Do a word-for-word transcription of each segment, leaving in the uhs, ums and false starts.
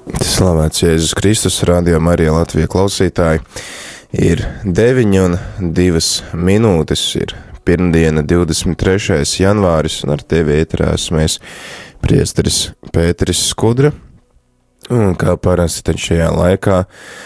Slavēts Jēzus Kristus, Radio Marija Latvija klausītāji. Ir deviņi un divas minūtes, ir pirmdiena, divdesmit trešais janvāris, un ar tevi ēterā esmu es, priesteris Pēteris Skudra. Un kā parasti tad šajā laikā,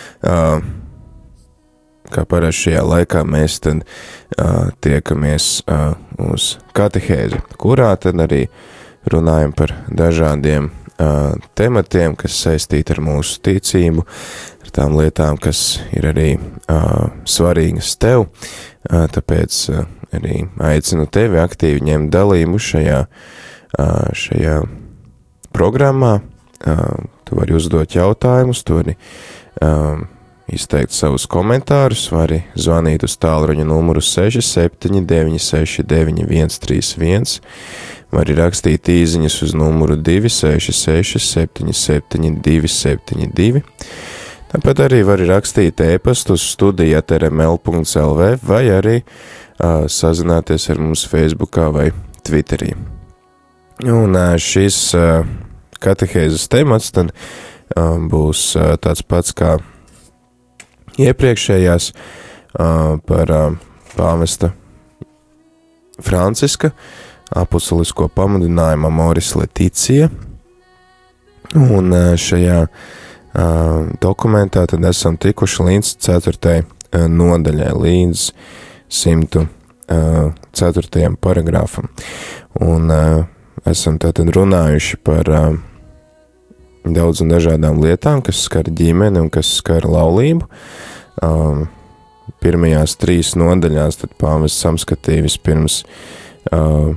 kā parasti šajā laikā mēs tad tiekamies uz katehēzi, kurā tad arī runājam par dažādiem tematiem, kas saistīti ar mūsu ticību, ar tām lietām, kas ir arī uh, svarīgas tev, uh, tāpēc uh, arī aicinu tevi aktīvi ņemt dalību šajā, uh, šajā programmā. Uh, tu vari uzdot jautājumus, tu vari uh, izteikt savus komentārus, vari zvanīt uz tālruņa numuru seši septiņi deviņi seši deviņi viens trīs viens, vari rakstīt īziņas uz numuru divi seši seši septiņi septiņi divi septiņi divi. Tāpat arī vari rakstīt ēpastu uz studija at r m l punkts l v vai arī uh, sazināties ar mums Facebookā vai Twitterī. Un uh, šis uh, katehēzes temats tad uh, būs uh, tāds pats kā iepriekšējās uh, par uh, pāvesta Franciska apustulisko pamudinājumu Amoris Laetitia, un šajā uh, dokumentā tad esam tikuši līdz ceturtajai uh, nodaļai, līdz simtu ceturtajam paragrāfam, un uh, esam tātad runājuši par uh, daudz un dažādām lietām, kas skar ģimeni un kas skar laulību. Uh, pirmajās trīs nodaļās tad pāvests samskatīja vispirms uh,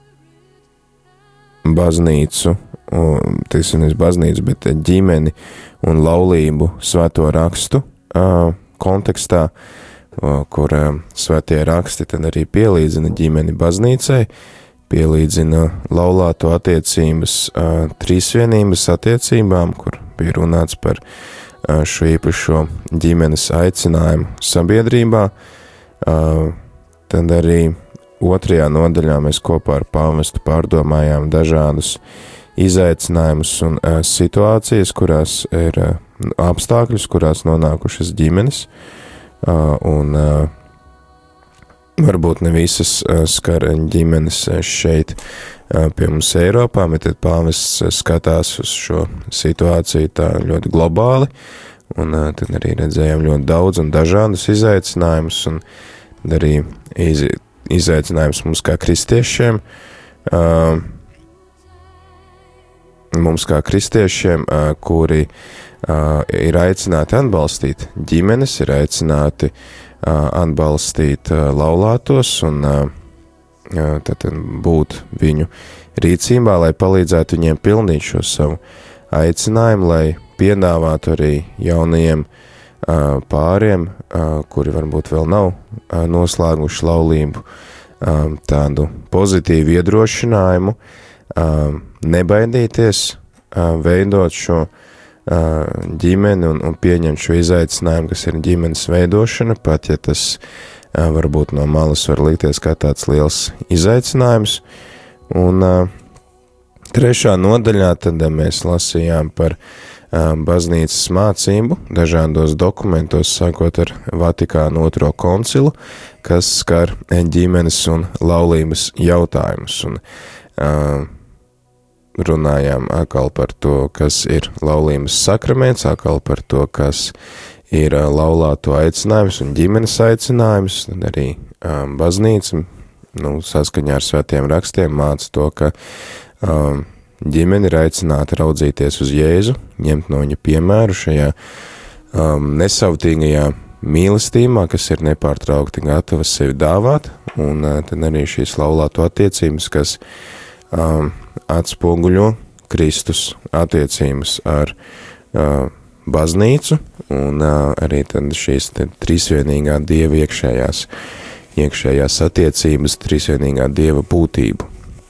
baznīcu, teiksim, nevis baznīcu, bet ģimeni un laulību svēto rakstu uh, kontekstā, uh, kur uh, svētie raksti tad arī pielīdzina ģimeni baznīcai, pielīdzina laulāto attiecības uh, trīsvienības attiecībām, kur bija runāts par uh, šo īpašo ģimenes aicinājumu sabiedrībā. Uh, tad arī otrajā nodaļā mēs kopā ar pāvestu pārdomājām dažādus izaicinājumus un uh, situācijas, kurās ir uh, apstākļus, kurās nonākušas ģimenes, uh, un uh, varbūt ne visas uh, skar ģimenes šeit uh, pie mums Eiropā, bet tad pāvests skatās uz šo situāciju tā ļoti globāli, un uh, tad arī redzējām ļoti daudz un dažādus izaicinājumus, un arī iz, izaicinājums mums kā kristiešiem, uh, mums kā kristiešiem, uh, kuri uh, ir aicināti atbalstīt ģimenes, ir aicināti uh, atbalstīt uh, laulātos un uh, uh, tad būt viņu rīcībā, lai palīdzētu viņiem pildīt šo savu aicinājumu, lai piedāvātu arī jaunajiem uh, pāriem, uh, kuri varbūt vēl nav uh, noslēguši laulību, um, tādu pozitīvu iedrošinājumu, um, nebaidīties, uh, veidot šo uh, ģimeni un, un pieņemt šo izaicinājumu, kas ir ģimenes veidošana, pat ja tas uh, varbūt no malas var likties kā tāds liels izaicinājums. Un uh, trešā nodaļā tad uh, mēs lasījām par baznīcas mācību dažādos dokumentos, sākot ar Vatikāna otro koncilu, kas skar ģimenes un laulības jautājumus. Un uh, runājām atkal par to, kas ir laulības sakraments, atkal par to, kas ir uh, laulāto aicinājums un ģimenes aicinājums, tad arī uh, baznīca, nu, saskaņā ar svētiem rakstiem māca to, ka uh, ģimeni ir aicināta raudzīties uz Jēzu, ņemt no viņa piemēru šajā um, nesautīgajā mīlestībā, kas ir nepārtraukti gatava sevi dāvāt, un uh, tad arī šīs laulāto attiecības, kas um, atspoguļo Kristus attiecības ar uh, baznīcu, un uh, arī tad šīs tad trīsvienīgā Dieva iekšējās, iekšējās attiecības, trīsvienīgā Dieva būtību.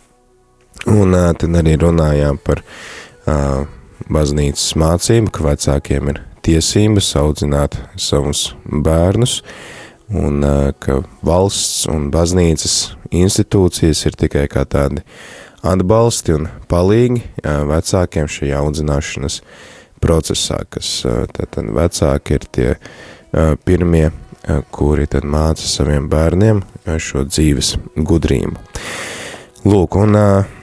Un uh, tad arī runājām par uh, baznīcas mācību, ka vecākiem ir tiesības audzināt savus bērnus, un uh, ka valsts un baznīcas institūcijas ir tikai kā tādi atbalsti un palīgi uh, vecākiem šajā audzināšanas procesā, kas tātad vecāki ir tie pirmie, kuri tad māca saviem bērniem šo dzīves gudrību. Lūk, un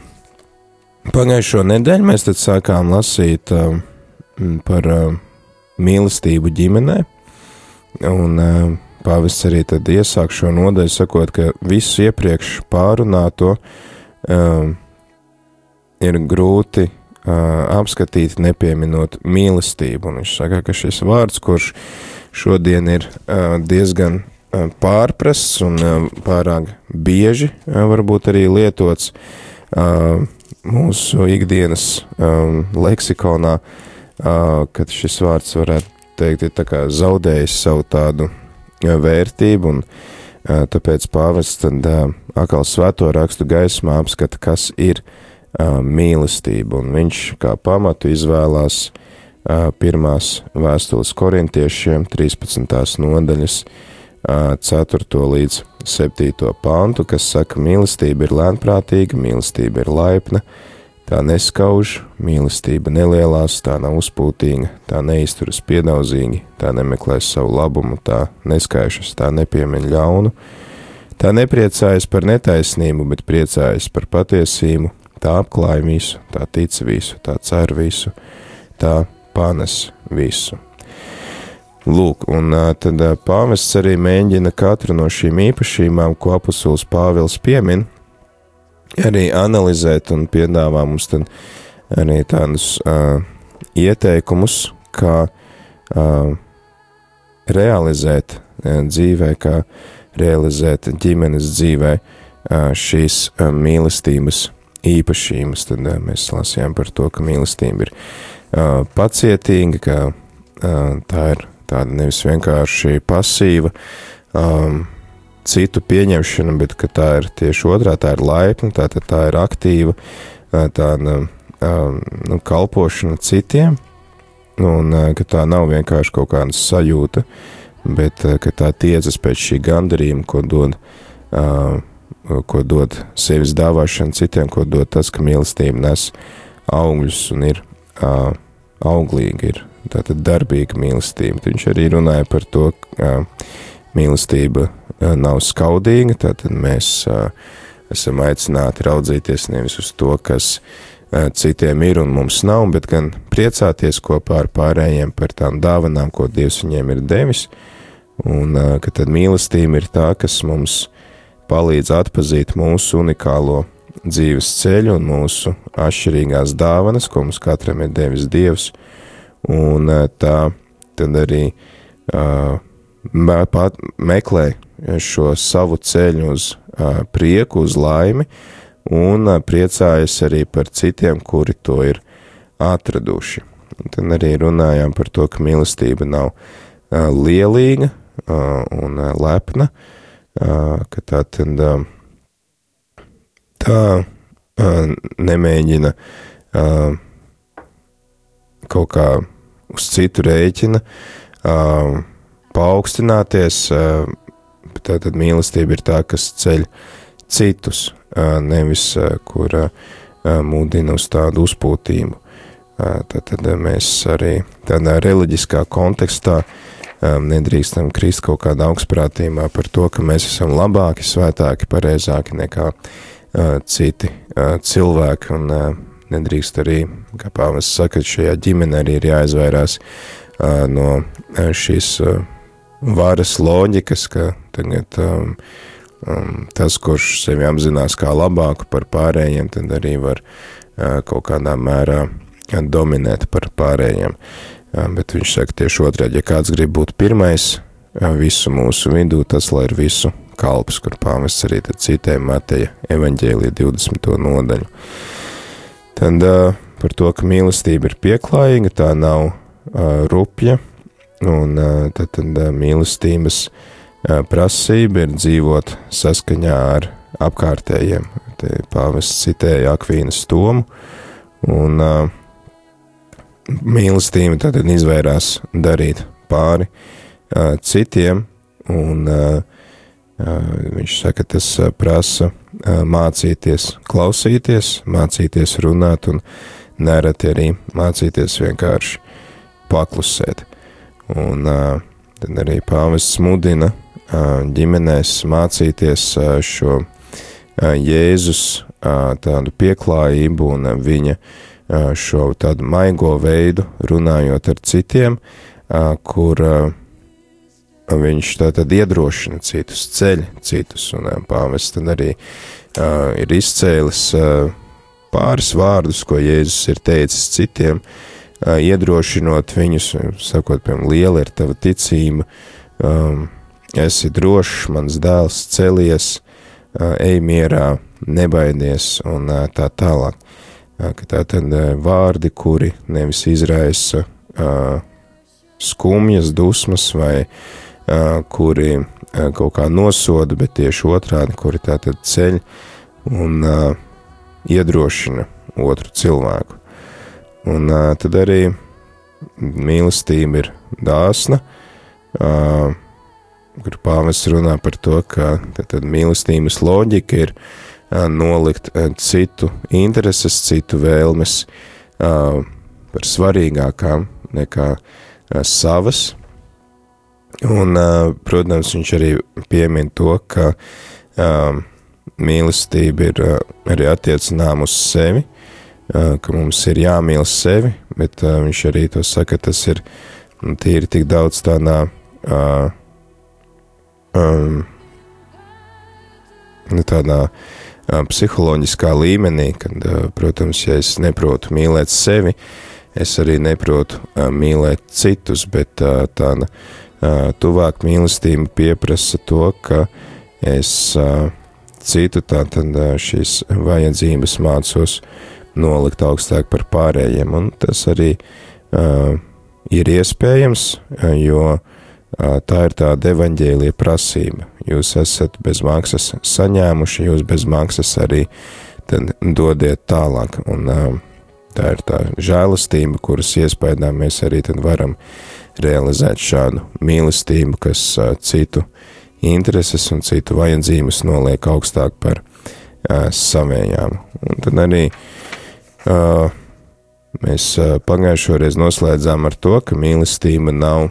pagājušo nedēļu mēs tad sākām lasīt par mīlestību ģimenē, un pāvests arī tad iesāk šo nodaļu sakot, ka visu iepriekš pārunāto um, ir grūti uh, apskatīt, nepieminot mīlestību, un viņš saka, ka šis vārds, kurš šodien ir uh, diezgan uh, pārprasts un uh, pārāk bieži uh, varbūt arī lietots uh, mūsu ikdienas um, leksikonā, uh, kad šis vārds varētu teikt, ir tā kā zaudējis savu tādu vērtību, un uh, tāpēc pāvests tad uh, atkal svēto rakstu gaismā apskata, kas ir uh, mīlestība, un viņš kā pamatu izvēlās uh, pirmās vēstules korintiešiem trīspadsmitās nodaļas uh, ceturto līdz septīto pantu, kas saka, mīlestība ir lēnprātīga, mīlestība ir laipna, tā neskauž, mīlestība nelielās, tā nav uzpūtīga, tā neizturas piedaudzīgi, tā nemeklēs savu labumu, tā neskaišas, tā nepiemin ļaunu, tā nepriecājas par netaisnību, bet priecājas par patiesību, tā apklāj visu, tā tic visu, tā cer visu, tā panes visu. Lūk, un tad pāvests arī mēģina katru no šīm īpašībām, ko apustulis Pāvils piemin, arī analizēt un piedāvā mums tad arī tādus uh, ieteikumus, kā uh, realizēt uh, dzīvē, kā realizēt ģimenes dzīvē uh, šīs uh, mīlestības īpašības. Tad uh, mēs lasījām par to, ka mīlestība ir uh, pacietīga, ka uh, tā ir tāda nevis vienkārši pasīva, um, citu pieņemšana, bet ka tā ir tieši otrā, tā ir laipna, tā, tā, tā ir aktīva, tāda nu, kalpošana citiem, un ka tā nav vienkārši kaut kāda sajūta, bet ka tā tiecas pēc šī gandarījuma, ko dod, ko dod sevis dāvāšana citiem, ko dod tas, ka mīlestība nes augļus un ir auglīga, ir tātad darbīga mīlestība. Viņš arī runāja par to, ka mīlestība nav skaudīga, tātad mēs uh, esam aicināti raudzīties nevis uz to, kas uh, citiem ir un mums nav, bet gan priecāties kopā ar pārējiem par tām dāvanām, ko Dievs viņiem ir devis, un uh, ka tad mīlestība ir tā, kas mums palīdz atpazīt mūsu unikālo dzīves ceļu un mūsu atšķirīgās dāvanas, ko mums katram ir devis Dievs, un uh, tā tad arī uh, pat meklē šo savu ceļu uz uh, prieku, uz laimi, un uh, priecājas arī par citiem, kuri to ir atraduši. Un tad arī runājām par to, ka mīlestība nav uh, lielīga uh, un uh, lepna, uh, ka tā tad uh, tā uh, nemēģina uh, kaut kā uz citu rēķina uh, paaugstināties, uh, tātad mīlestība ir tā, kas ceļ citus, nevis, kura mūdina uz tādu uzpūtību. Tātad mēs arī tādā reliģiskā kontekstā nedrīkstam krist kaut kādā augstprātībā par to, ka mēs esam labāki, svētāki, pareizāki nekā citi cilvēki, un nedrīkst arī, kā pāvests saka, šajā ģimenē arī ir jāizvairās no šīs varas loģikas, ka tagad um, um, tas, kurš sevi apzinās kā labāku par pārējiem, tad arī var uh, kaut kādā mērā dominēt par pārējiem. Uh, bet viņš saka tieši otrādi, ja kāds grib būt pirmais uh, visu mūsu vidū, tas lai ir visu kalps, kur pāvests arī tad citē Mateja evaņģēlija divdesmito nodaļu. Tad uh, par to, ka mīlestība ir pieklājīga, tā nav uh, rupja, un tad, tad mīlestības prasība ir dzīvot saskaņā ar apkārtējiem. Te pāvests citēja Akvīnas Tomu, un uh, mīlestība tad izvairās darīt pāri uh, citiem, un uh, uh, viņš saka, tas prasa uh, mācīties klausīties, mācīties runāt, un nereti arī mācīties vienkārši paklusēt. Un uh, tad arī pāvests mudina uh, ģimenēs mācīties uh, šo uh, Jēzus uh, tādu pieklājību un uh, viņa uh, šo tādu maigo veidu runājot ar citiem, uh, kur uh, viņš tātad iedrošina citus, ceļ citus, un uh, pāvests tad arī uh, ir izcēlis uh, pāris vārdus, ko Jēzus ir teicis citiem, uh, iedrošinot viņus, sakot, piemēram, liela ir tava ticība, um, esi drošs, mans dēls, celies, uh, ej mierā, nebaidies, un uh, tā tālāk. Uh, ka tā tad uh, vārdi, kuri nevis izraisa uh, skumjas, dusmas vai uh, kuri uh, kaut kā nosoda, bet tieši otrādi, kuri tā tad ceļ un uh, iedrošina otru cilvēku. Un uh, tad arī mīlestība ir dāsna, uh, kur pāvests runā par to, ka tad mīlestības loģika ir uh, nolikt uh, citu intereses, citu vēlmes uh, par svarīgākām nekā uh, savas. Un, uh, protams, viņš arī piemin to, ka uh, mīlestība ir uh, arī attiecinām uz sevi, uh, ka mums ir jāmīl sevi, bet uh, viņš arī to saka, tas ir tīri tik daudz tādā uh, um, tādā uh, psiholoģiskā līmenī, kad, uh, protams, ja es neprotu mīlēt sevi, es arī neprotu uh, mīlēt citus, bet uh, tāda uh, tuvāk mīlestība pieprasa to, ka es uh, citu tātad šīs vajadzības mācos nolikt augstāk par pārējiem, un tas arī uh, ir iespējams, jo uh, tā ir tāda evaņģēlija prasība. Jūs esat bez maksas saņēmuši, jūs bez maksas arī tad dodiet tālāk, un uh, tā ir tā žēlastība, kuras iespējā mēs arī tad varam realizēt šādu mīlestību, kas uh, citu intereses un citu vajadzības noliek augstāk par uh, savējām. Un tad arī uh, mēs uh, pagājušoreiz noslēdzām ar to, ka mīlestība nav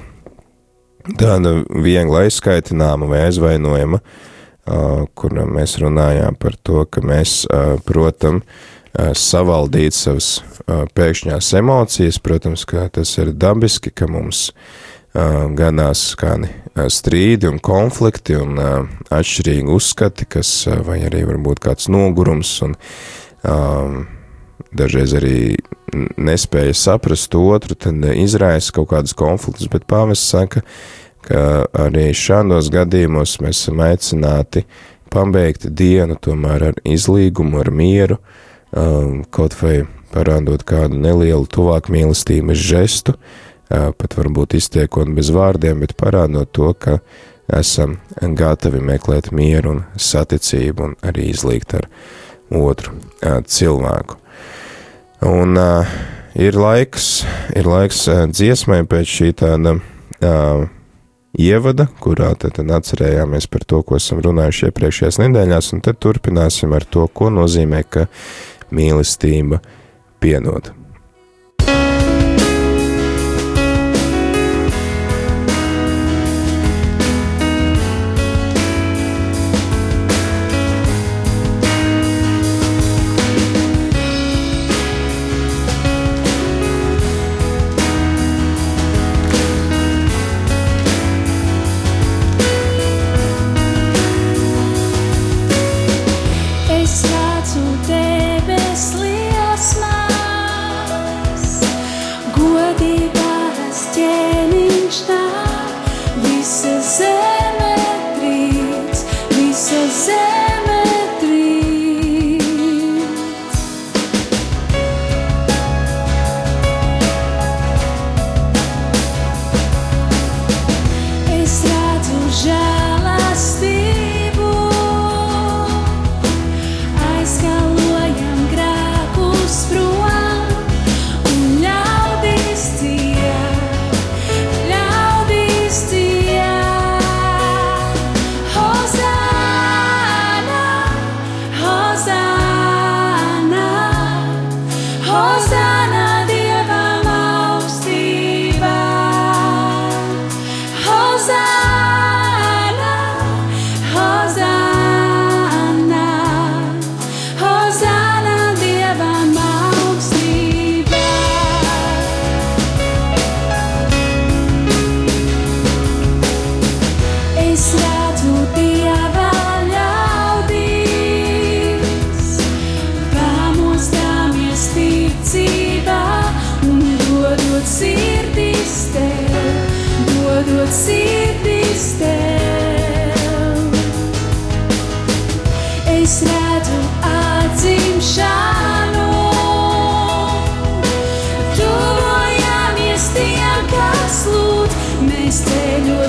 tāda viegla aizskaitināma vai aizvainojama, uh, kur mēs runājām par to, ka mēs, uh, protam, uh, savaldīt savas uh, pēkšņās emocijas, protams, ka tas ir dabiski, ka mums Uh, gadās kādi uh, strīdi un konflikti un uh, atšķirīgi uzskati, kas uh, vai arī varbūt kāds nogurums un um, dažreiz arī nespēja saprast otru, tad izraisa kaut kādus konfliktus, bet pāvests saka, ka arī šādos gadījumos mēs esam aicināti pabeigt dienu tomēr ar izlīgumu, ar mieru, um, kaut vai parādot kādu nelielu tuvāk mīlestības žestu, pat varbūt iztiekot bez vārdiem, bet parādot to, ka esam gatavi meklēt mieru un saticību un arī izlīgt ar otru cilvēku. Un uh, ir laiks, ir laiks dziesmai pēc šī tāda uh, ievada, kurā tad, tad atcerējāmies par to, ko esam runājuši iepriekšējās nedēļās, un tad turpināsim ar to, ko nozīmē, ka mīlestība piedod. Es redzu debes liesmā,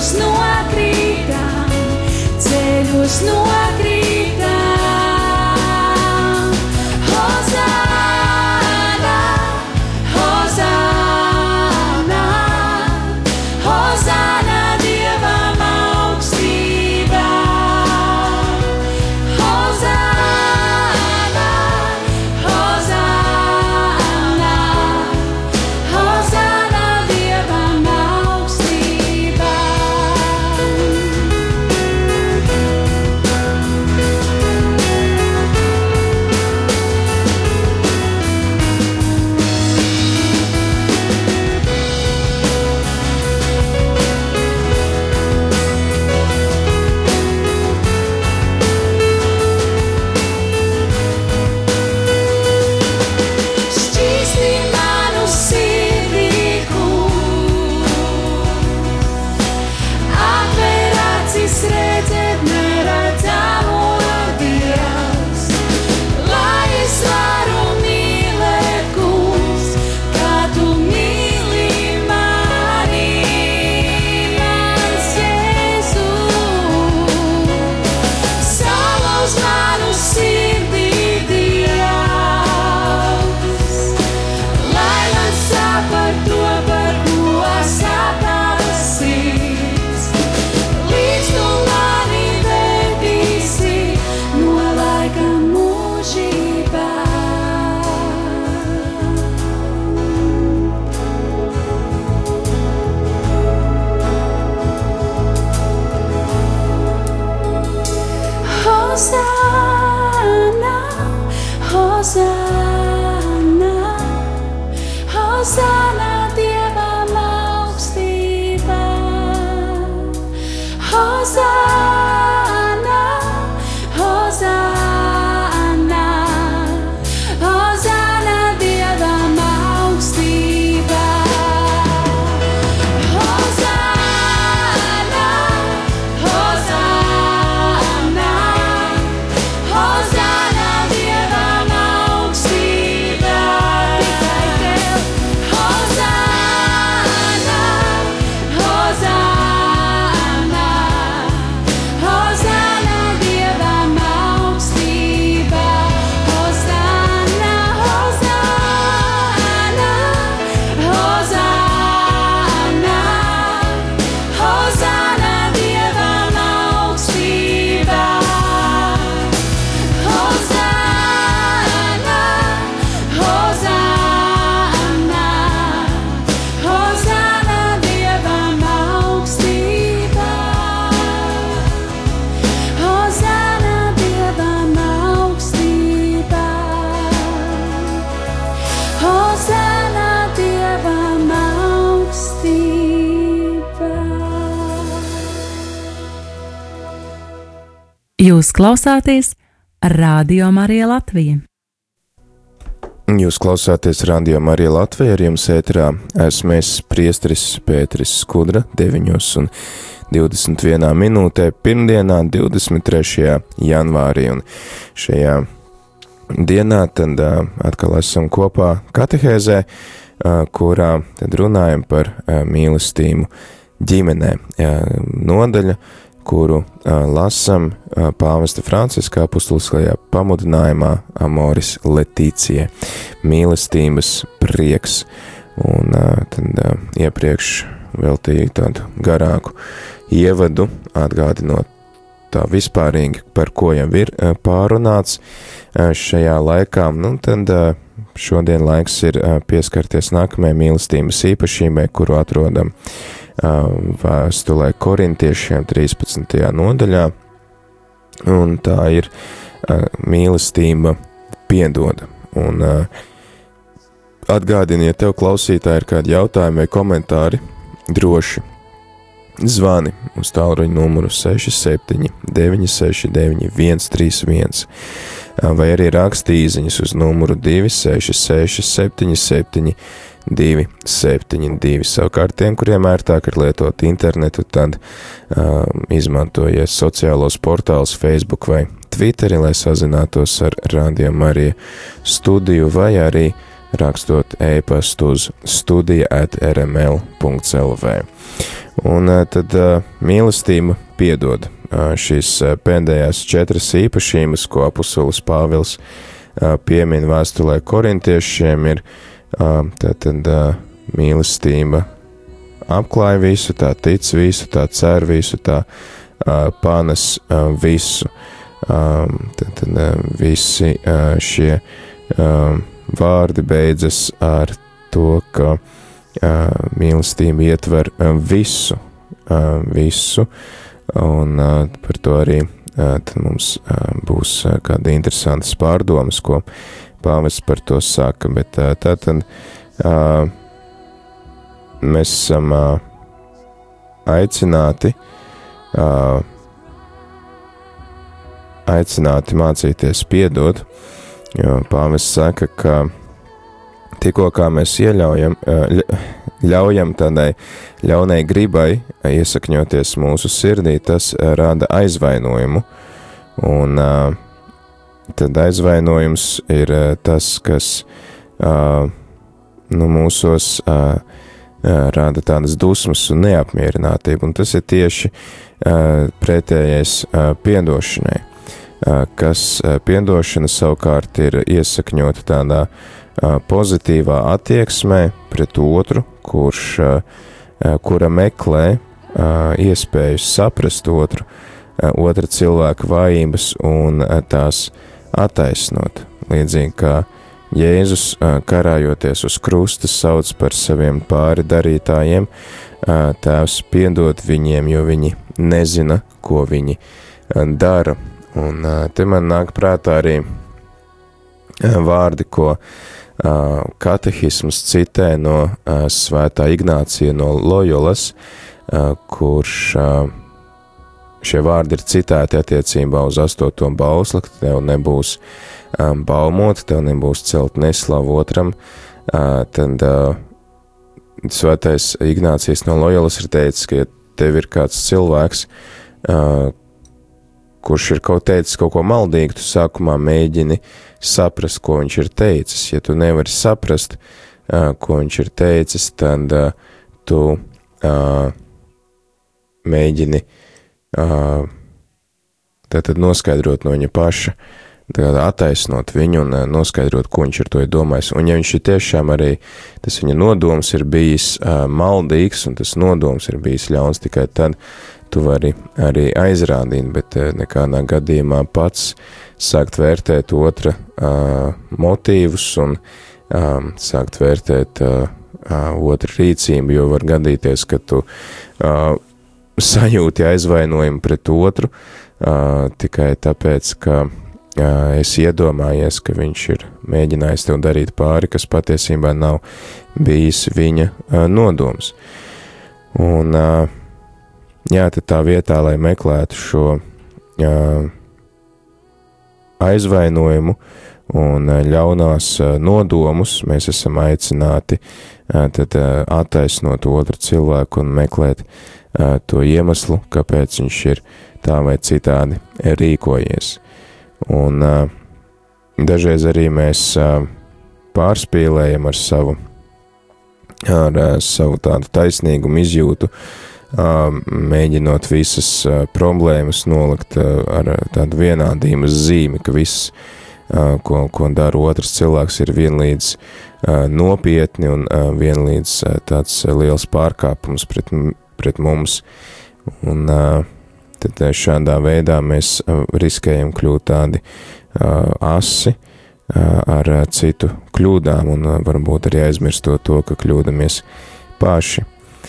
ceļos nokrītām, ceļos nokrītām. Hozāna, Hozāna, Hozāna Dievam augstībā. Hozāna, Hozāna, Hozāna Dievam augstībā. Šķīsti manu sirdī, atver acis redzēt neredzamo Dievs, lai es varu mīlēt, Kungs, kā tu mīli mani, mans Jēzu. Salauz manu sirdī, Dievs, lai man sāp par to, par ko sāp tavas sirds, līdz tu mani vedīsi no laika mūžībā. Hozāna, Hozāna, Hozāna Dievam augstībā. Hozāna, Hozāna, Hozāna Dievam augstībā. Hozāna, Hozāna, Hozāna Dievam augstībā. Tikai tev. Hozāna, Hozāna, Hozāna Dievam augstībā. Hozāna, Hozāna, Hozāna, Hozāna Dievam augstībā. Hozāna, Hozāna, Hozāna Dievam augstībā. Hozāna Dievam augstībā. Hozāna Dievam augstībā. Jūs klausāties Radio Marija Latvija. Jūs klausāties Radio Marija Latvija, ar jums ēterā esmu es, priesteris Pēteris Skudra, deviņos un divdesmit vienā minūtē, pirmdienā, divdesmit trešajā janvārī, un šajā dienā tad uh, atkal esam kopā katehēzē, uh, kurā tad runājam par uh, mīlestību ģimenē. Uh, nodaļa, kuru uh, lasam uh, pāvesta Franciska apustuliskajā pamudinājumā Amoris Laetitia, mīlestības prieks, un uh, tad uh, iepriekš veltīju tādu garāku ievadu, atgādinot tā vispārīgi, par ko jau ir uh, pārunāts uh, šajā laikā, nu tad uh, šodien laiks ir uh, pieskarties nākamajai mīlestības īpašībai, kuru atrodam vēstulē korintiešiem trīspadsmitajā nodaļā, un tā ir uh, mīlestība piedoda. Un uh, atgādini, ja tev klausītāji ir kādi jautājumi vai komentāri, droši zvani uz tālruņa numuru seši septiņi deviņi seši deviņi viens trīs viens, vai arī raksti īziņas uz numuru divi seši seši septiņi septiņi divi septiņi divi. Savukārt tiem, kuriem ērtāk ir lietot internetu, tad uh, izmantojies sociālos portālus Facebook vai Twitteri, lai sazinātos ar Radio Marija studiju, vai arī rakstot e-pastu uz studija at r m l punkts l v. Un tad mīlestība piedod šīs pēdējās četras īpašības, ko apustulis Pāvils piemin vēstulē korintiešiem, ir tātad mīlestība apklāj visu, tā tic visu, tā cer visu, tā panes visu. Tātad visi šie vārdi beidzas ar to, ka mīlestība ietver visu, visu, un par to arī tad mums būs kāda interesantas pārdomas, ko Pāvils par to saka, bet tātad mēs esam aicināti, aicināti mācīties piedot, jo Pāvils saka, ka tikko kā mēs ieļaujam, ļaujam tādai ļaunai gribai iesakņoties mūsu sirdī, tas rada aizvainojumu, un tad aizvainojums ir tas, kas nu, mūsos rada tādas dusmas un neapmierinātību, un tas ir tieši pretējais piedošanai, kas piedošana savukārt ir iesakņota tādā pozitīvā attieksmē pret otru, kurš, kura meklē iespējas saprast otru, otra cilvēka vājības un tās attaisnot. Līdzīgi kā Jēzus karājoties uz krusta sauc par saviem pāri darītājiem, Tēvs piedod viņiem, jo viņi nezina, ko viņi dara. Un te man nāk prātā arī vārdi, ko katehisms citē no svētā Ignācija no Lojolas, kurš šie vārdi ir citēti attiecībā uz astoto bausli, ka tev nebūs baumot, tev nebūs celt neslavu otram, tad svētais Ignācijas no Lojolas ir teicis, ka ja tev ir kāds cilvēks, kurš ir kaut teicis kaut ko maldīgu, tu sākumā mēģini saprast, ko viņš ir teicis. Ja tu nevari saprast, uh, ko viņš ir teicis, tad uh, tu uh, mēģini uh, tātad noskaidrot no viņa paša, tātad attaisnot viņu un uh, noskaidrot, ko viņš ar to ir domājis. Un ja viņš ir tiešām arī, tas viņa nodoms ir bijis uh, maldīgs un tas nodoms ir bijis ļauns, tikai tad tu vari arī aizrādīt, bet nekādā gadījumā pats sākt vērtēt otra uh, motīvus un um, sākt vērtēt uh, uh, otra rīcību, jo var gadīties, ka tu uh, sajūti aizvainojumu pret otru uh, tikai tāpēc, ka uh, esi iedomājies, ka viņš ir mēģinājis tev darīt pāri, kas patiesībā nav bijis viņa uh, nodoms. Un uh, jā, tad tā vietā, lai meklētu šo uh, aizvainojumu un uh, ļaunās uh, nodomus, mēs esam aicināti uh, tad uh, attaisnot otru cilvēku un meklēt uh, to iemeslu, kāpēc viņš ir tā vai citādi rīkojies. Un uh, dažreiz arī mēs uh, pārspīlējam ar savu, ar uh, savu tādu taisnīgumu izjūtu, mēģinot visas problēmas nolikt ar tādu vienādības zīmi, ka viss, ko, ko dara otrs cilvēks, ir vienlīdz nopietni un vienlīdz tāds liels pārkāpums pret, pret mums. Un tad šādā veidā mēs riskējam kļūt tādi asi ar citu kļūdām un varbūt arī aizmirstot to, ka kļūdamies paši.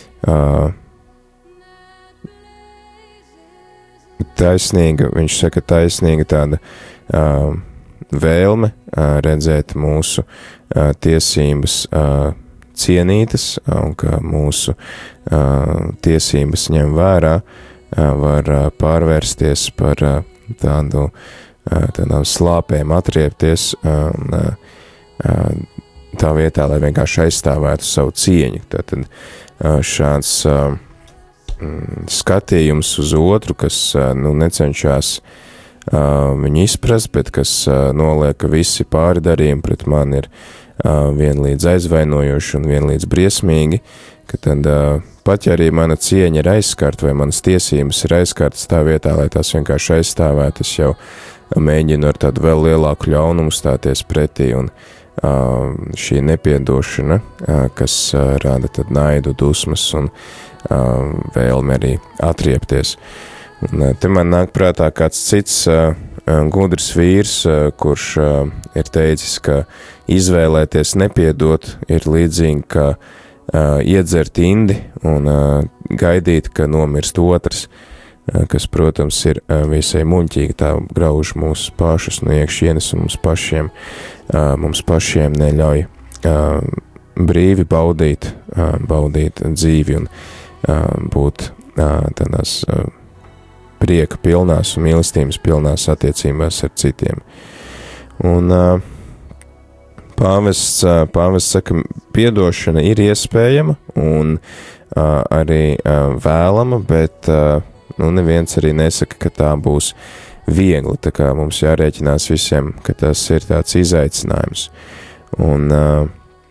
Taisnīga, viņš saka, taisnīga tāda uh, vēlme uh, redzēt mūsu uh, tiesības uh, cienītas, un ka mūsu uh, tiesības ņem vērā, uh, var uh, pārvērsties par uh, tādu, uh, tādām slāpēm atriepties, uh, un uh, tā vietā, lai vienkārši aizstāvētu savu cieņu. Tātad uh, šāds uh, skatījums uz otru, kas nu, necenšas uh, viņu izprast, bet kas uh, noliek, ka visi pārdarījumi pret mani ir uh, vienlīdz aizvainojoši un vienlīdz briesmīgi, ka tad uh, pat ja arī mana cieņa ir aizskarta vai manas tiesības ir aizskartas tā vietā, lai tās vienkārši aizstāvētu, es jau mēģinu ar tādu vēl lielāku ļaunumu stāties pretī, un uh, šī nepiedošana, uh, kas uh, rada tad naidu, dusmas un uh, vēlmi arī atriepties. Un, uh, te man nāk prātā kāds cits uh, gudrs vīrs, uh, kurš uh, ir teicis, ka izvēlēties nepiedot ir līdzīgi, ka uh, iedzert indi un uh, gaidīt, ka nomirst otrs, uh, kas, protams, ir uh, visai muļķīgi, tā grauž mūs pašus no iekšienes un mums pašiem, uh, mums pašiem neļauj uh, brīvi baudīt, uh, baudīt dzīvi un uh, būt uh, tādās uh, prieka pilnās un mīlestības pilnās attiecībās ar citiem. Un uh, pāvests, uh, pāvests saka, piedošana ir iespējama un uh, arī uh, vēlama, bet uh, nu, neviens arī nesaka, ka tā būs viegli, tā kā mums jārēķinās visiem, ka tas ir tāds izaicinājums. Un, uh,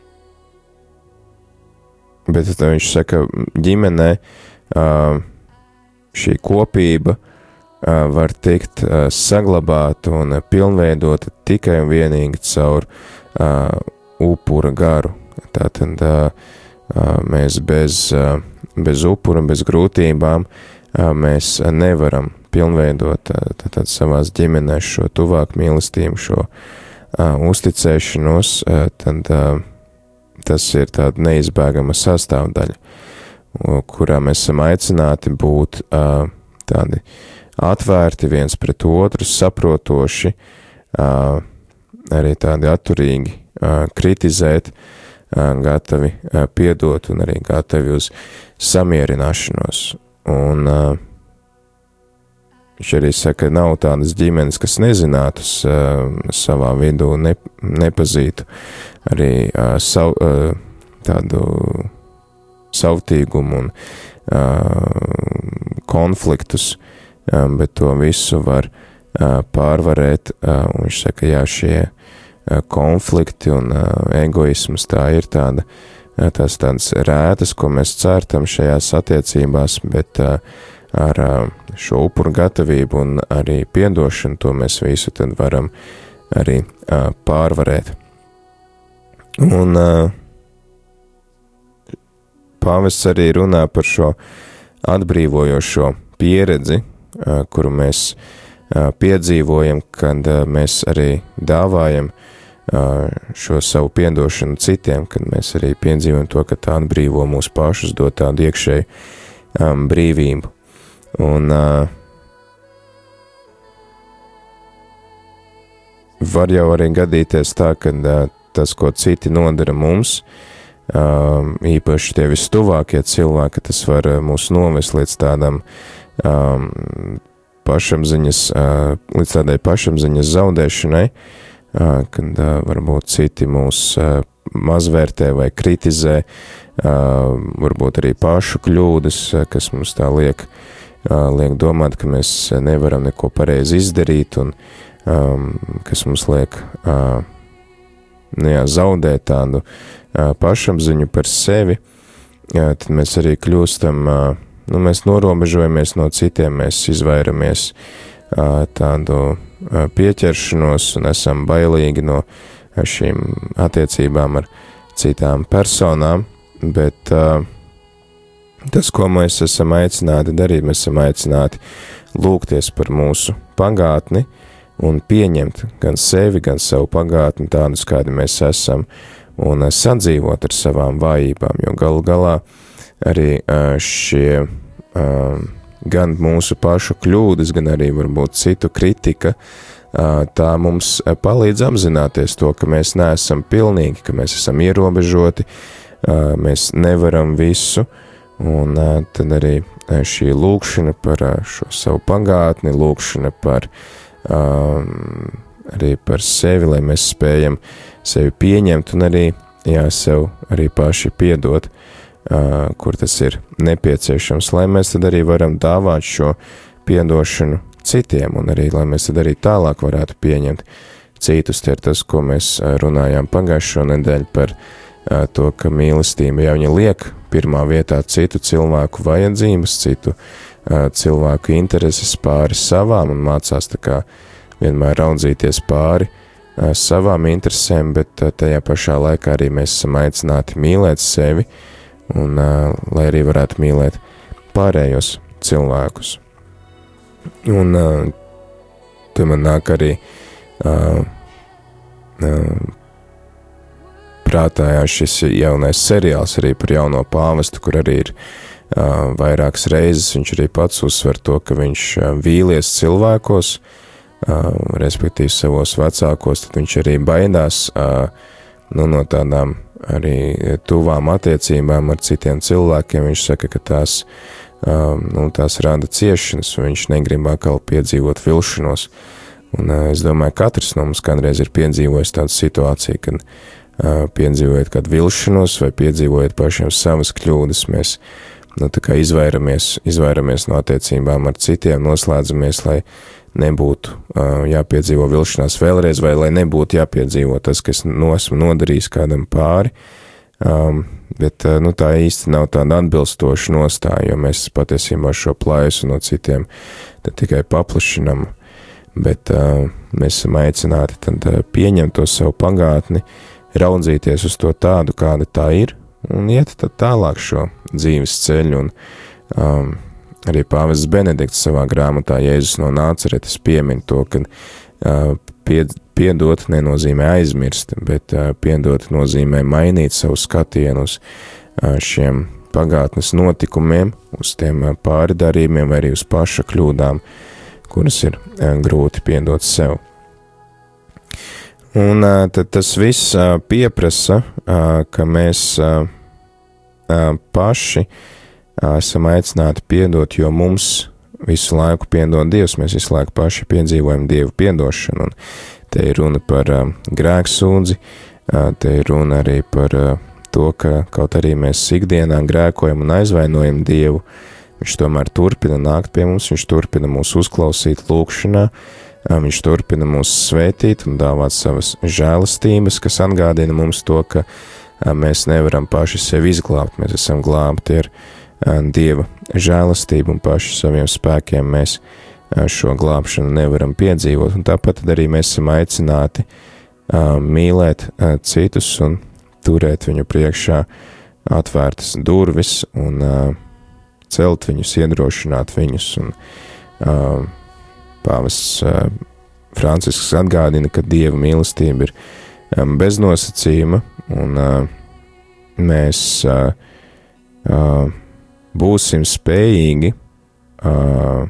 bet tad viņš saka, ģimenē uh, šī kopība uh, var tikt uh, saglabāta un uh, pilnveidota tikai un vienīgi caur uh, upura garu. Tātad uh, uh, mēs bez, uh, bez upura, bez grūtībām uh, mēs nevaram pilnveidot uh, tātad savās ģimenēs šo tuvāku mīlestību, šo uh, uzticēšanos, uh, tad uh, tas ir tāda neizbēgama sastāvdaļa, kurā mēs esam aicināti būt uh, tādi atvērti viens pret otru, saprotoši, uh, arī tādi atturīgi uh, kritizēt, uh, gatavi uh, piedot un arī gatavi uz samierināšanos. Un uh, viņš arī saka, nav tādas ģimenes, kas nezinātus uh, savā vidū, ne, nepazītu arī uh, savu, uh, tādu savtīgumu un uh, konfliktus, um, bet to visu var uh, pārvarēt, uh, un viņš saka, jā, šie uh, konflikti un uh, egoisms, tā ir tāda, uh, tās tādas rētas, ko mēs cērtam šajās attiecībās, bet uh, ar uh, šo upuru gatavību un arī piedošanu to mēs visu tad varam arī uh, pārvarēt. Un uh, pāvests arī runā par šo atbrīvojošo pieredzi, kuru mēs piedzīvojam, kad mēs arī dāvājam šo savu piedošanu citiem, kad mēs arī piedzīvojam to, ka tā atbrīvo mūsu pašus, dod tādu iekšēju brīvību. Un var jau arī gadīties tā, ka tas, ko citi nodara mums, Um, īpaši tie vistuvākie cilvēki, tas var uh, mūs novest līdz tādam um, pašapziņas, uh, līdz tādai pašapziņas zaudēšanai, uh, kad uh, varbūt citi mūs uh, mazvērtē vai kritizē, uh, varbūt arī pašu kļūdas, uh, kas mums tā liek, uh, liek domāt, ka mēs nevaram neko pareizi izdarīt un um, kas mums liek uh, nu jā, zaudēt tādu pašapziņu par sevi, jā, tad mēs arī kļūstam, nu, mēs norobežojamies no citiem, mēs izvairamies tādu pieķeršanos un esam bailīgi no šīm attiecībām ar citām personām, bet tas, ko mēs esam aicināti darīt, mēs esam aicināti lūgties par mūsu pagātni un pieņemt gan sevi, gan savu pagātni tādus, kādi mēs esam, un sadzīvot ar savām vājībām, jo galu galā arī šie gan mūsu pašu kļūdas, gan arī varbūt citu kritika, tā mums palīdz apzināties to, ka mēs neesam pilnīgi, ka mēs esam ierobežoti, mēs nevaram visu, un tad arī šī lūkšana par šo savu pagātni, lūkšana par arī par sevi, lai mēs spējam sevi pieņemt un arī, jā, sev arī paši piedot, uh, kur tas ir nepieciešams, lai mēs tad arī varam dāvāt šo piedošanu citiem un arī, lai mēs tad arī tālāk varētu pieņemt citus. Tie ir tas, ko mēs runājām pagājušo nedēļu par uh, to, ka mīlestība, ja viņa liek pirmā vietā citu cilvēku vajadzības, citu uh, cilvēku intereses pāri savām un mācās tā kā vienmēr raudzīties pāri uh, savām interesēm, bet uh, tajā pašā laikā arī mēs esam aicināti mīlēt sevi un uh, lai arī varētu mīlēt pārējos cilvēkus. Un uh, te man nāk arī uh, uh, prātājā šis jaunais seriāls arī par jauno pāvestu, kur arī ir uh, vairākas reizes, viņš arī pats uzsver to, ka viņš uh, vīlies cilvēkos, uh, respektīvi savos vecākos, tad viņš arī baidās uh, nu, no tādām arī tuvām attiecībām ar citiem cilvēkiem. Viņš saka, ka tās, uh, nu, tās rada ciešanas, un viņš negrib atkal piedzīvot vilšanos. Un uh, es domāju, katrs no mums kādreiz ir piedzīvojis tādu situāciju, kad uh, piedzīvojot kādu vilšanos vai piedzīvojot pašiem savas kļūdas, mēs nu, tā kā izvairamies, izvairamies no attiecībām ar citiem, noslēdzamies, lai nebūtu uh, jāpiedzīvo vilšanās vēlreiz, vai lai nebūtu jāpiedzīvo tas, kas no esmu nodarījis kādam pāri, um, bet uh, nu, tā īsti nav tāda atbilstoša nostāja, jo mēs patiesībā šo plaisu no citiem tad tikai paplašinam, bet uh, mēs esam aicināti tad uh, pieņemt to savu pagātni, raudzīties uz to tādu, kāda tā ir, un iet tad tālāk šo dzīves ceļu, un um, arī pāvests Benedikts savā grāmatā Jēzus no Nāceretes piemin to, ka uh, pied, piedot nenozīmē aizmirst, bet uh, piedot nozīmē mainīt savu skatienu uz uh, šiem pagātnes notikumiem, uz tiem uh, pārdarījumiem vai arī uz paša kļūdām, kuras ir uh, grūti piedot sev. Un uh, tad tas viss uh, pieprasa, uh, ka mēs uh, uh, paši esam aicināti piedot, jo mums visu laiku piedod Dievs, mēs visu laiku paši piedzīvojam Dievu piedošanu, un te ir runa par uh, grēksūdzi, uh, te ir runa arī par uh, to, ka kaut arī mēs ikdienā grēkojam un aizvainojam Dievu, viņš tomēr turpina nākt pie mums, viņš turpina mūs uzklausīt lūkšanā, uh, viņš turpina mūs svētīt un dāvāt savas žēlastības, kas atgādina mums to, ka uh, mēs nevaram paši sevi izglābt, mēs esam glābti ar Dieva žēlastību un paši saviem spēkiem mēs šo glābšanu nevaram piedzīvot, un tāpat arī mēs esam aicināti uh, mīlēt uh, citus un turēt viņu priekšā atvērtas durvis un uh, celt viņus, iedrošināt viņus, un uh, pāvests uh, Francisks atgādina, ka Dieva mīlestība ir um, bez nosacījuma, un uh, mēs uh, uh, būsim spējīgi uh,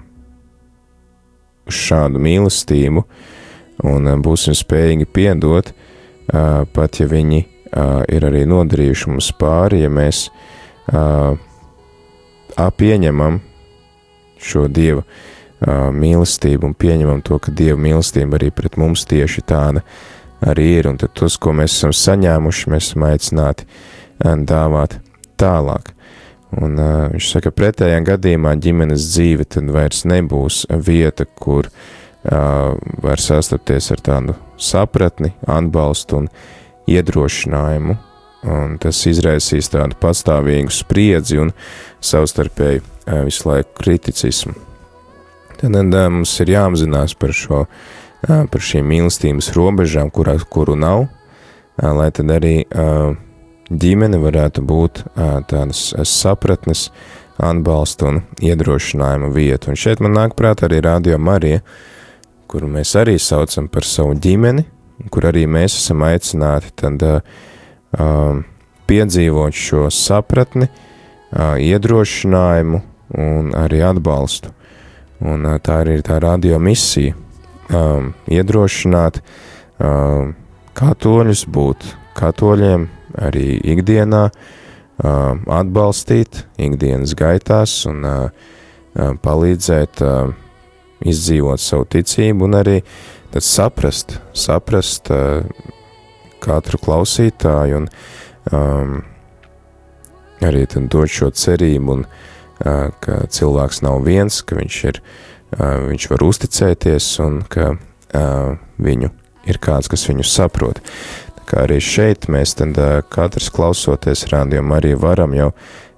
šādu mīlestību un uh, būsim spējīgi piedot, uh, pat ja viņi uh, ir arī nodarījuši mums pāri, ja mēs uh, pieņemam šo Dieva uh, mīlestību un pieņemam to, ka Dieva mīlestība arī pret mums tieši tāda arī ir, un tad tos, ko mēs esam saņēmuši, mēs esam aicināti uh, dāvāt tālāk. Un uh, viņš saka, pretējā gadījumā ģimenes dzīve tad vairs nebūs vieta, kur uh, var sastapties ar tādu sapratni, atbalstu un iedrošinājumu, un tas izraisīs tādu pastāvīgu spriedzi un savstarpēju uh, visu laiku kriticismu. Tad uh, mums ir jāapzinās par šo, uh, par šīm mīlestības robežām, kurā, kuru nav, uh, lai tad arī uh, ģimene varētu būt uh, tādas sapratnes, atbalsta un iedrošinājuma vieta. Un šeit man nāk prāt arī Radio Marija, kuru mēs arī saucam par savu ģimeni, kur arī mēs esam aicināti tad uh, uh, piedzīvot šo sapratni, uh, iedrošinājumu un arī atbalstu. Un uh, tā arī ir tā radio misija, um, iedrošināt uh, katoļus būt katoļiem, arī ikdienā, uh, atbalstīt ikdienas gaitās un uh, uh, palīdzēt uh, izdzīvot savu ticību un arī tad saprast, saprast uh, katru klausītāju un um, arī tad dot šo cerību un uh, ka cilvēks nav viens, ka viņš ir, uh, viņš var uzticēties un ka uh, viņu ir kāds, kas viņu saprot. Kā arī šeit mēs tad katrs klausoties Radio Mariju varam jau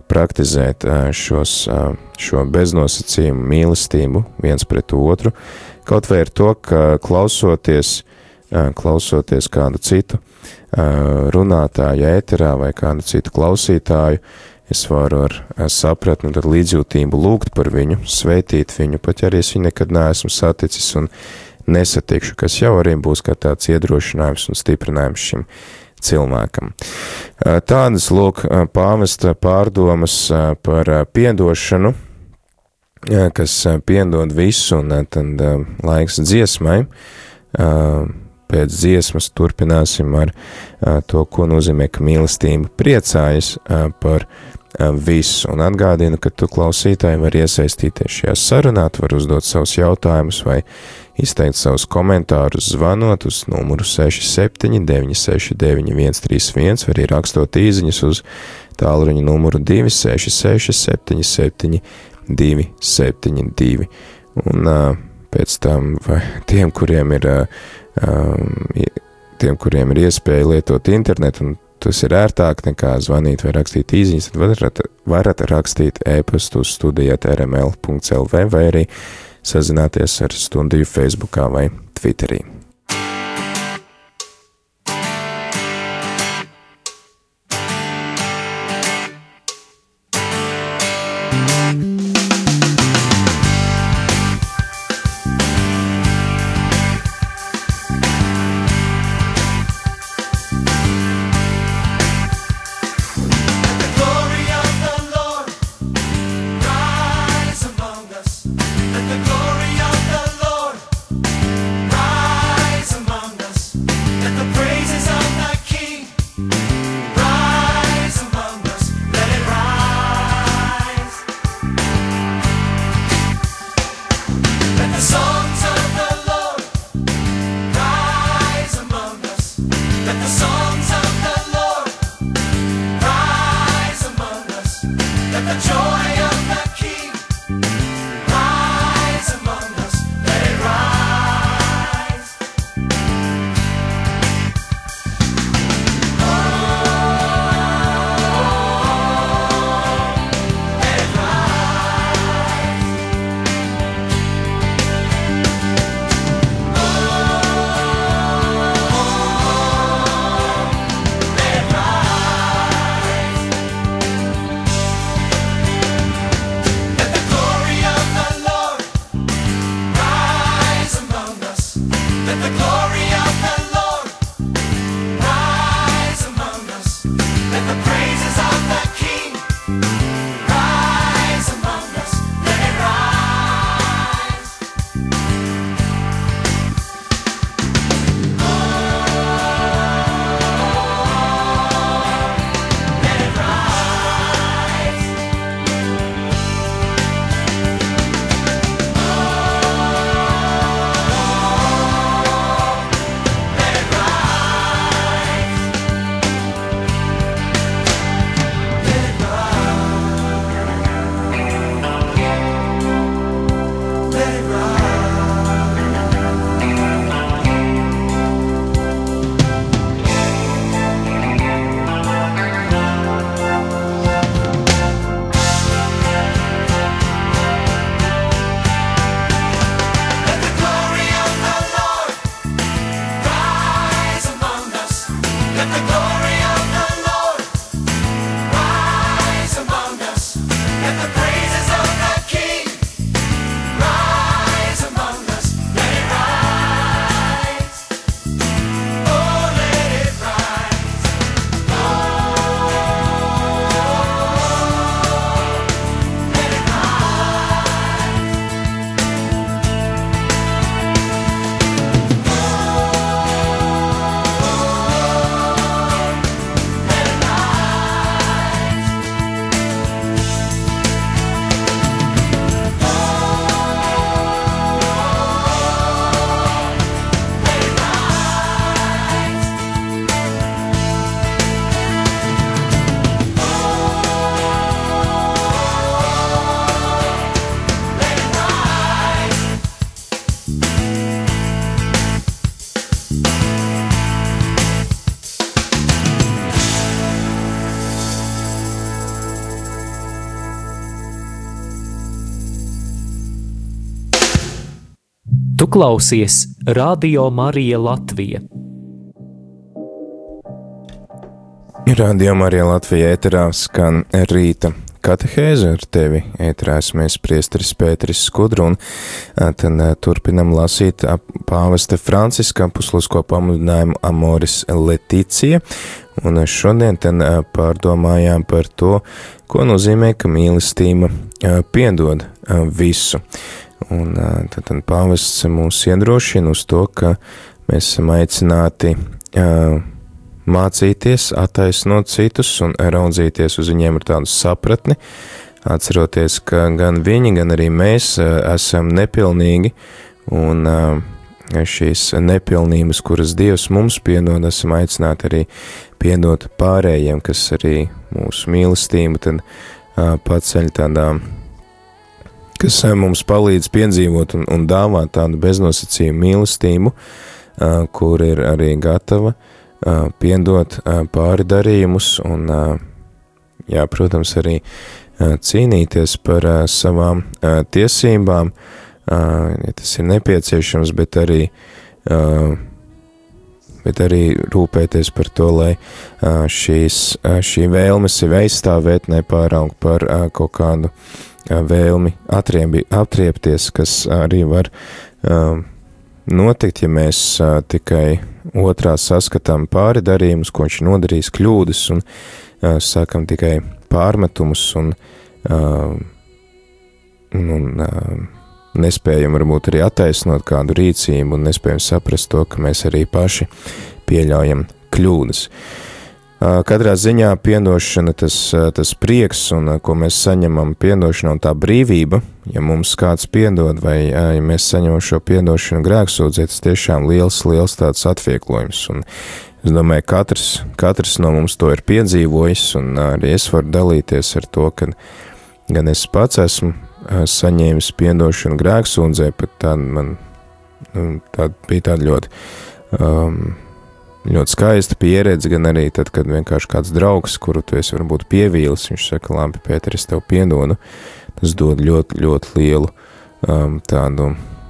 praktizēt šos, šo beznosacījumu mīlestību viens pret otru, kaut vai ar to, ka klausoties, klausoties kādu citu runātāju ēterā vai kādu citu klausītāju, es varu ar sapratni un ar līdzjūtību lūgt par viņu, svētīt viņu, pat ja arī es viņu nekad neesmu saticis un nesatikšu, kas jau arī būs kā tāds iedrošinājums un stiprinājums šim cilvēkam. Tādas, lūk, pāvesta pārdomas par piedošanu, kas piedod visu, un tad laiks dziesmai. Pēc dziesmas turpināsim ar to, ko nozīmē, ka mīlestība priecājas par visu. Un atgādinu, ka tu, klausītāji, var iesaistīties šajā sarunā, tu var uzdot savus jautājumus vai izteikt savus komentārus, zvanot uz numuru seši septiņi deviņi seši deviņi viens trīs viens, vai arī rakstot īziņas uz tālruņa numuru divi seši seši septiņi septiņi divi septiņi divi. Un pēc tam vai tiem, kuriem ir tiem, kuriem ir iespēja lietot internetu, un tas ir ērtāk nekā zvanīt vai rakstīt īziņas, tad varat, varat rakstīt e-pastu uz studijāt r m l punkts l v vai arī sazināties ar studiju Facebookā vai Twitterī. Tu klausies Radio Marija Latvija. Radio Marija Latvija ēterā skan rīta katehēze ar tevi. Ēterā esmu es, priesteris Pēteris Skudra, un tad turpinam lasīt pāvesta Franciska apustulisko pamudinājumu Amoris Laetitia, un šodien tad pārdomājām par to, ko nozīmē, ka mīlestība piedod visu. Un tad, tad pāvests mūs iedrošina uz to, ka mēs esam aicināti uh, mācīties, attaisnot citus un raudzīties uz viņiem ar tādu sapratni, atceroties, ka gan viņi, gan arī mēs uh, esam nepilnīgi, un uh, šīs nepilnības, kuras Dievs mums piedod, esam aicināti arī piedot pārējiem, kas arī mūsu mīlestību tad uh, paceļ tādā, kas mums palīdz piedzīvot un, un dāvāt tādu beznosacījumu mīlestību, uh, kur ir arī gatava uh, piedot uh, pāri darījumus un, uh, jā, protams, arī uh, cīnīties par uh, savām uh, tiesībām, uh, ja tas ir nepieciešams, bet arī, uh, bet arī rūpēties par to, lai uh, šīs, uh, šī vēlme sevi aizstāvēt nepāraug par uh, kaut kādu vēlmi atriebi, atriepties, kas arī var uh, notikt, ja mēs uh, tikai otrā saskatām pāri darījumus, ko viņš nodarīs kļūdas, un uh, sākam tikai pārmetumus, un, uh, un, un uh, nespējam varbūt arī attaisnot kādu rīcību, un nespējam saprast to, ka mēs arī paši pieļaujam kļūdas. Katrā ziņā piedošana, tas, tas prieks, un ko mēs saņemam piedošanā, un tā brīvība, ja mums kāds piedod, vai ja mēs saņemam šo piedošanu grēksūdzē, tas tiešām liels, liels tāds atvieglojums, un es domāju, katrs, katrs no mums to ir piedzīvojis, un arī es varu dalīties ar to, ka gan es pats esmu saņēmis piedošanu grēksūdzē, pat tāda man, tā bija tāda ļoti, um, ļoti skaista pieredze, gan arī tad, kad vienkārši kāds draugs, kuru tu esi varbūt pievīlis, viņš saka, labi, Pēter, es tev piedodu, tas dod ļoti, ļoti lielu um, tādu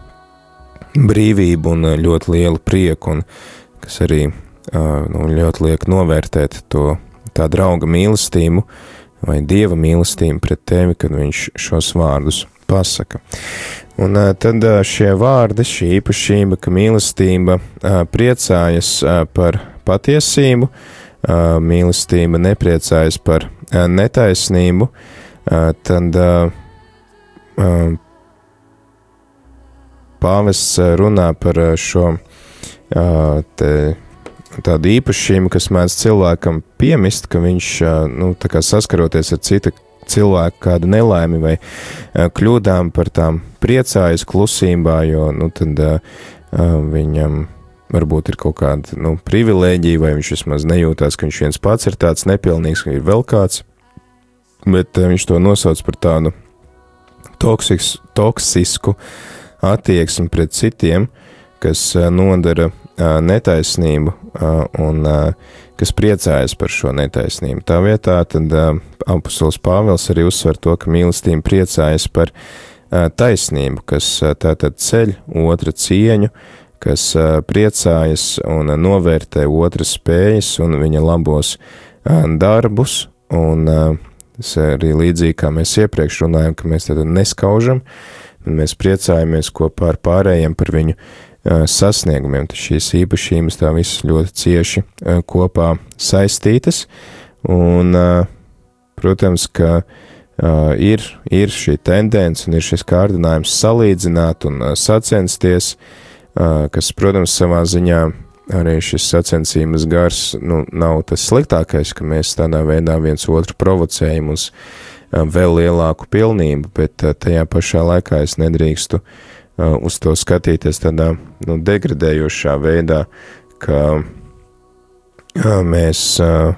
brīvību un ļoti lielu prieku, un kas arī uh, nu, ļoti liek novērtēt to tā drauga mīlestību vai Dieva mīlestību pret tevi, kad viņš šos vārdus pasaka. Un tad šie vārdi, šī īpašība, ka mīlestība priecājas par patiesību, mīlestība nepriecājas par netaisnību, tad pāvests runā par šo te, tādu īpašību, kas mēdz cilvēkam piemist, ka viņš, nu, tā kā saskaroties ar cita cilvēku kādu nelaimi vai uh, kļūdām par tām priecājas klusībā, jo, nu, tad uh, viņam varbūt ir kaut kāda, nu, privilēģija, vai viņš vismaz nejūtās, ka viņš viens pats ir tāds nepilnīgs, ka ir vēl kāds, bet uh, viņš to nosauc par tādu toksiks, toksisku attieksmi pret citiem, kas uh, nodara uh, netaisnību uh, un uh, kas priecājas par šo netaisnību. Tā vietā tad uh, apustulis Pāvils arī uzsver to, ka mīlestība priecājas par uh, taisnību, kas uh, tātad ceļ otra cieņu, kas uh, priecājas un uh, novērtē otra spējas un viņa labos uh, darbus, un uh, tas arī līdzīgi, kā mēs iepriekš runājam, ka mēs tad neskaužam, un mēs priecājamies kopā ar pārējiem par viņu sasniegumiem, tad šīs īpašības tā visas ļoti cieši kopā saistītas, un, protams, ka ir, ir šī tendence un ir šis kārdinājums salīdzināt un sacensties, kas, protams, savā ziņā arī šis sacensības gars, nu, nav tas sliktākais, ka mēs tādā veidā viens otru provocējam uz vēl lielāku pilnību, bet tajā pašā laikā es nedrīkstu Uh, uz to skatīties tādā, nu, degradējošā veidā, ka uh, mēs, uh,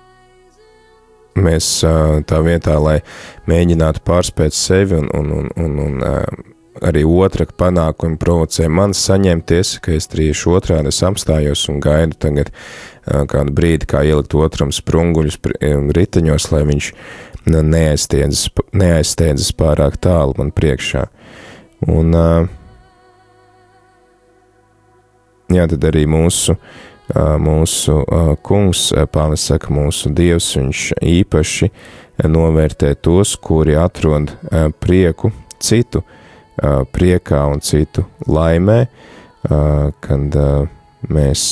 mēs uh, tā vietā, lai mēģinātu pārspēt sevi un, un, un, un, un uh, arī otra panākumi provocē man saņemties, ka es triešu otrādi, es apstājos un gaidu tagad uh, kādu brīdi, kā ielikt otram sprunguļus riteņos, lai viņš neaizsteidzas, neaizsteidzas pārāk tālu man priekšā. Un, jā, tad arī mūsu, mūsu kungs, pāvests saka, mūsu Dievs, viņš īpaši novērtē tos, kuri atrod prieku citu priekā un citu laimē, kad mēs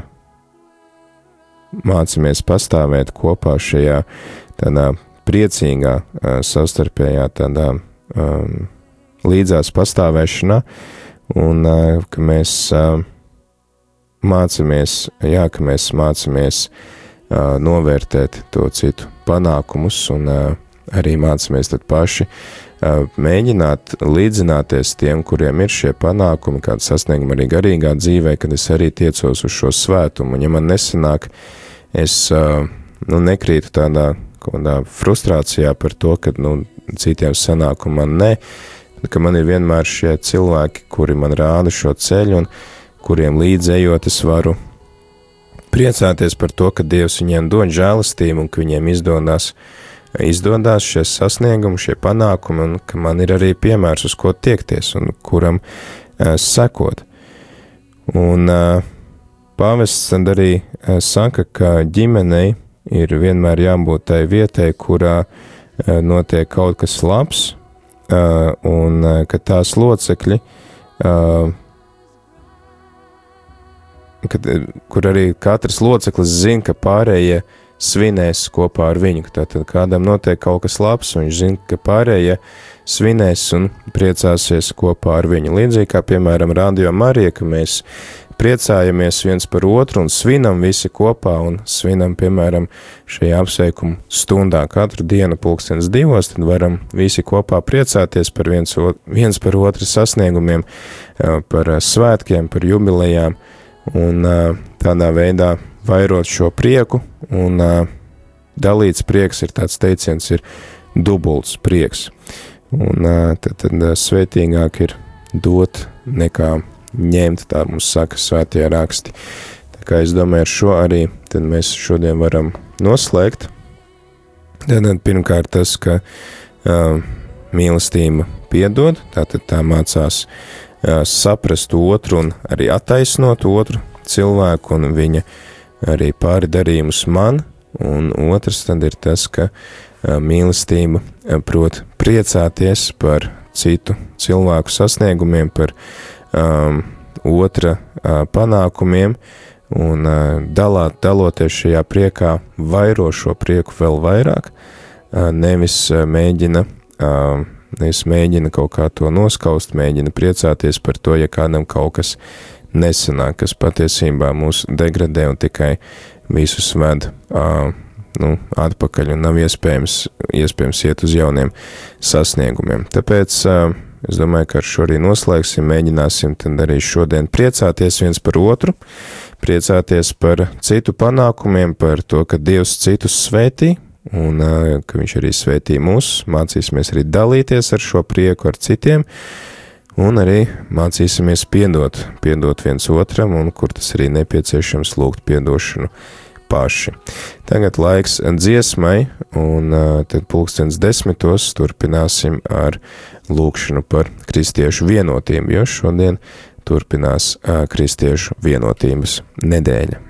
mācamies pastāvēt kopā šajā tādā priecīgā, savstarpējā tādā um, līdzās pastāvēšanā, un uh, ka mēs uh, mācamies, jā, ka mēs mācamies uh, novērtēt to citu panākumus, un uh, arī mācamies tad paši uh, mēģināt līdzināties tiem, kuriem ir šie panākumi, kāda sasnieguma arī garīgā dzīvē, kad es arī tiecos uz šo svētumu, un ja man nesanāk, es uh, nu, nekrītu tādā kādā frustrācijā par to, ka, nu, citiem sanāk un man ne, ka man ir vienmēr šie cilvēki, kuri man rāda šo ceļu un kuriem līdzējot es varu priecāties par to, ka Dievs viņiem dod žēlastību un ka viņiem izdodās, izdodās šie sasniegumi, šie panākumi un ka man ir arī piemērs, uz ko tiekties un kuram uh, sekot. Un uh, pāvests tad arī uh, saka, ka ģimenei ir vienmēr jābūt tai vietai, kurā uh, notiek kaut kas labs, uh, un uh, ka tās locekļi, uh, kad, kur arī katrs loceklis zina, ka pārējie svinēs kopā ar viņu. Tātad kādam notiek kaut kas labs, un viņš zina, ka pārējie svinēs un priecāsies kopā ar viņu. Līdzīgi kā, piemēram, Radio Marija, ka mēs priecājamies viens par otru un svinam visi kopā un svinam, piemēram, šajā apsveikuma stundā katru dienu pulkstens divos, tad varam visi kopā priecāties par viens, viens par otru sasniegumiem, par svētkiem, par jubilejām un tādā veidā vairot šo prieku un dalīts prieks ir tāds teiciens, ir dubults prieks. Un tad, tad svētīgāk ir dot nekā ņemt, tā mums saka svētie raksti. Tā kā es domāju, ar šo arī tad mēs šodien varam noslēgt. Tad pirmkārt tas, ka uh, mīlestība piedod, tātad tā mācās uh, saprast otru un arī attaisnot otru cilvēku un viņa arī pāri darījumus man, un otrs tad ir tas, ka uh, mīlestība uh, prot priecāties par citu cilvēku sasniegumiem, par Um, otra uh, panākumiem un uh, dalāt, daloties šajā priekā vairo šo prieku vēl vairāk, uh, nevis uh, mēģina, uh, nevis mēģina kaut kā to noskaust, mēģina priecāties par to, ja kādam kaut kas nesanāk, kas patiesībā mūs degradē un tikai visus ved uh, nu, atpakaļ un nav iespējams, iespējams iet uz jauniem sasniegumiem. Tāpēc uh, es domāju, ka ar šo arī noslēgsim, mēģināsim tad arī šodien priecāties viens par otru, priecāties par citu panākumiem, par to, ka Dievs citus svētī, un ka viņš arī svētī mūs, mācīsimies arī dalīties ar šo prieku ar citiem, un arī mācīsimies piedot, piedot viens otram, un kur tas arī nepieciešams lūgt piedošanu paši. Tagad laiks dziesmai, un uh, tad pulkstens desmitos turpināsim ar lūkšanu par kristiešu vienotību, jo šodien turpinās uh, kristiešu vienotības nedēļa.